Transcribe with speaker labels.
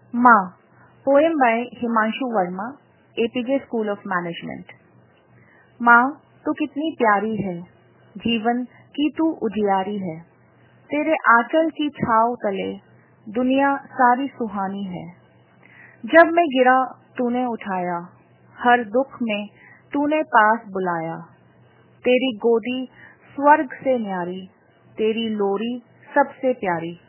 Speaker 1: माँ, poem by Himanshu Verma, APJ school of management. माँ, तू कितनी प्यारी है, जीवन की तू उजियारी है। तेरे आंचल की छाव तले दुनिया सारी सुहानी है। जब मैं गिरा तूने उठाया, हर दुख में तूने पास बुलाया। तेरी गोदी स्वर्ग से न्यारी, तेरी लोरी सबसे प्यारी।